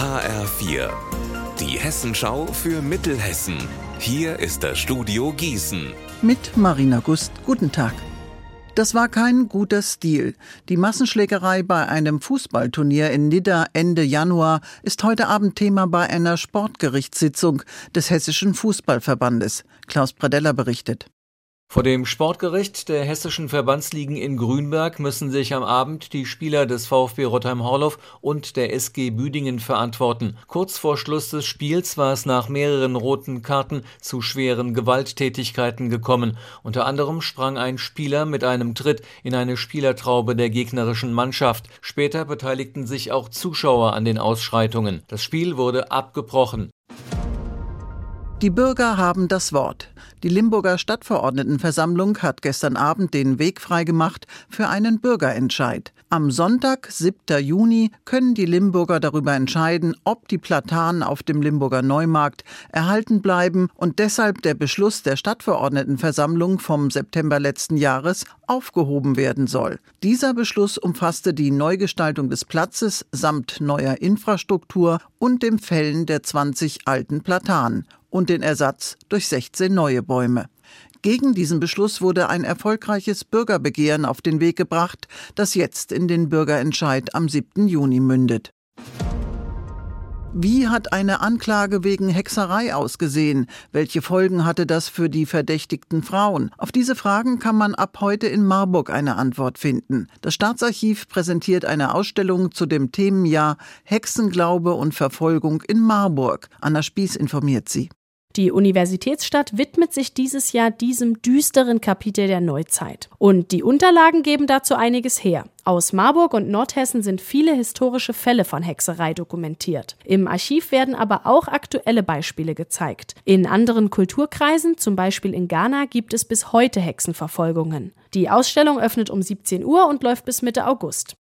HR4, die Hessenschau für Mittelhessen. Hier ist das Studio Gießen. Mit Marina Gust, guten Tag. Das war kein guter Stil. Die Massenschlägerei bei einem Fußballturnier in Nidda Ende Januar ist heute Abend Thema bei einer Sportgerichtssitzung des Hessischen Fußballverbandes. Klaus Pradella berichtet. Vor dem Sportgericht der hessischen Verbandsligen in Grünberg müssen sich am Abend die Spieler des VfB Rottheim-Horloff und der SG Büdingen verantworten. Kurz vor Schluss des Spiels war es nach mehreren roten Karten zu schweren Gewalttätigkeiten gekommen. Unter anderem sprang ein Spieler mit einem Tritt in eine Spielertraube der gegnerischen Mannschaft. Später beteiligten sich auch Zuschauer an den Ausschreitungen. Das Spiel wurde abgebrochen. Die Bürger haben das Wort. Die Limburger Stadtverordnetenversammlung hat gestern Abend den Weg freigemacht für einen Bürgerentscheid. Am Sonntag, 7. Juni, können die Limburger darüber entscheiden, ob die Platanen auf dem Limburger Neumarkt erhalten bleiben und deshalb der Beschluss der Stadtverordnetenversammlung vom September letzten Jahres aufgehoben werden soll. Dieser Beschluss umfasste die Neugestaltung des Platzes samt neuer Infrastruktur und dem Fällen der 20 alten Platanen und den Ersatz durch 16 neue Bäume. Gegen diesen Beschluss wurde ein erfolgreiches Bürgerbegehren auf den Weg gebracht, das jetzt in den Bürgerentscheid am 7. Juni mündet. Wie hat eine Anklage wegen Hexerei ausgesehen? Welche Folgen hatte das für die verdächtigten Frauen? Auf diese Fragen kann man ab heute in Marburg eine Antwort finden. Das Staatsarchiv präsentiert eine Ausstellung zu dem Themenjahr Hexenglaube und Verfolgung in Marburg. Anna Spieß informiert Sie. Die Universitätsstadt widmet sich dieses Jahr diesem düsteren Kapitel der Neuzeit. Und die Unterlagen geben dazu einiges her. Aus Marburg und Nordhessen sind viele historische Fälle von Hexerei dokumentiert. Im Archiv werden aber auch aktuelle Beispiele gezeigt. In anderen Kulturkreisen, zum Beispiel in Ghana, gibt es bis heute Hexenverfolgungen. Die Ausstellung öffnet um 17 Uhr und läuft bis Mitte August.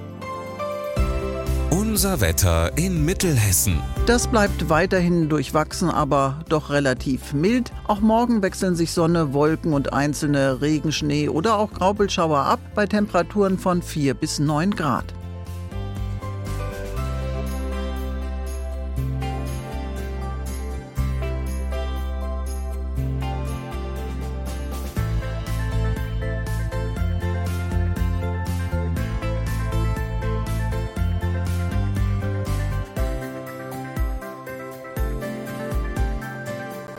Unser Wetter in Mittelhessen. Das bleibt weiterhin durchwachsen, aber doch relativ mild. Auch morgen wechseln sich Sonne, Wolken und einzelne Regen, Schnee oder auch Graupelschauer ab bei Temperaturen von 4 bis 9 Grad.